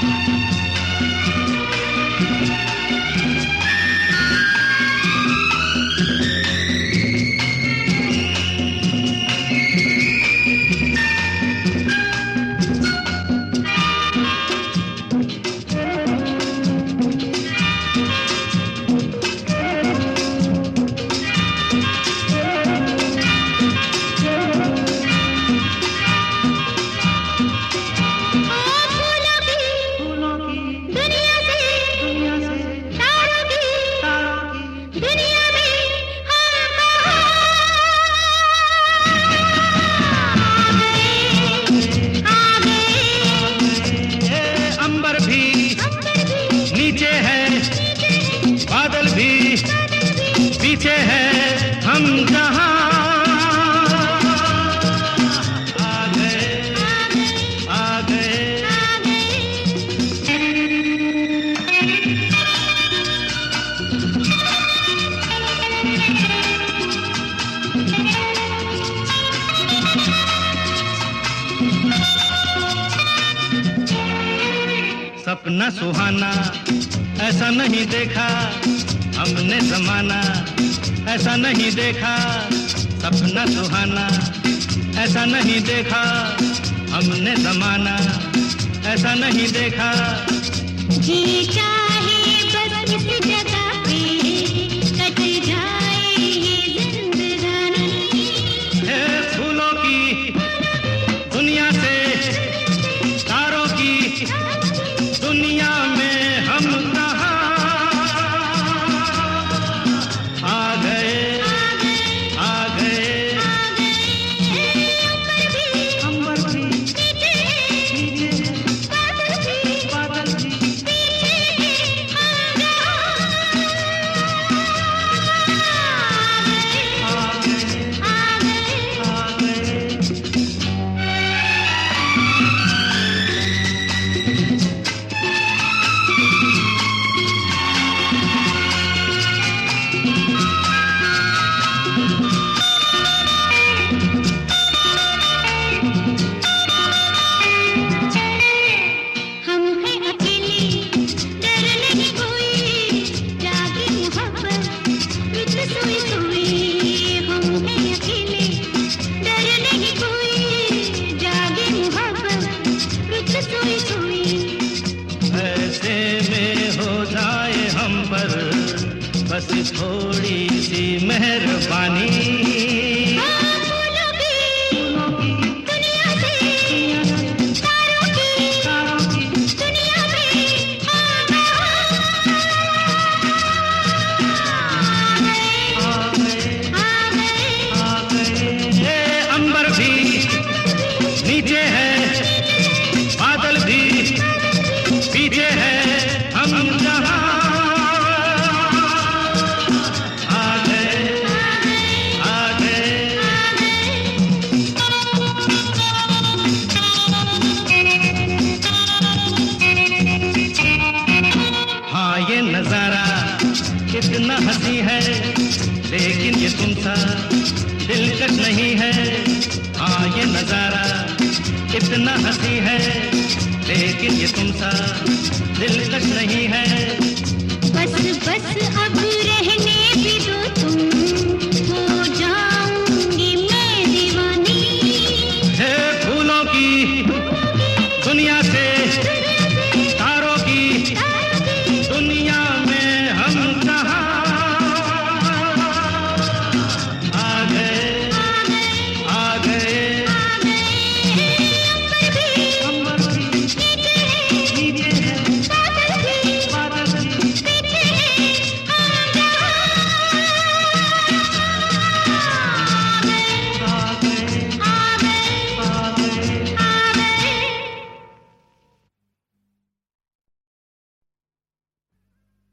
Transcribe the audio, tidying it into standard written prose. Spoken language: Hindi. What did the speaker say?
पीछे है हम जहां आ गए आ गए। सपना सुहाना ऐसा नहीं देखा हमने ज़माना, ऐसा नहीं देखा। सपना सुहाना ऐसा नहीं देखा हमने ज़माना, ऐसा नहीं देखा। जी चाहे बस इस जगह पे कट जाए ये जिंदगानी। है फूलों की दुनिया से तारों की दुनिया में हम कहाँ आ गए आ गए। अंबर भी बादल भी बस थोड़ी सी मेहरबानी। अंबर भी नीचे है बादल भी पीछे है हम जहां नजारा कितना हंसी है लेकिन ये तुमसा दिलकश नहीं है। हाँ ये नजारा कितना हंसी है लेकिन ये तुमसा दिलकश नहीं है। बस बस अब रहने भी दो।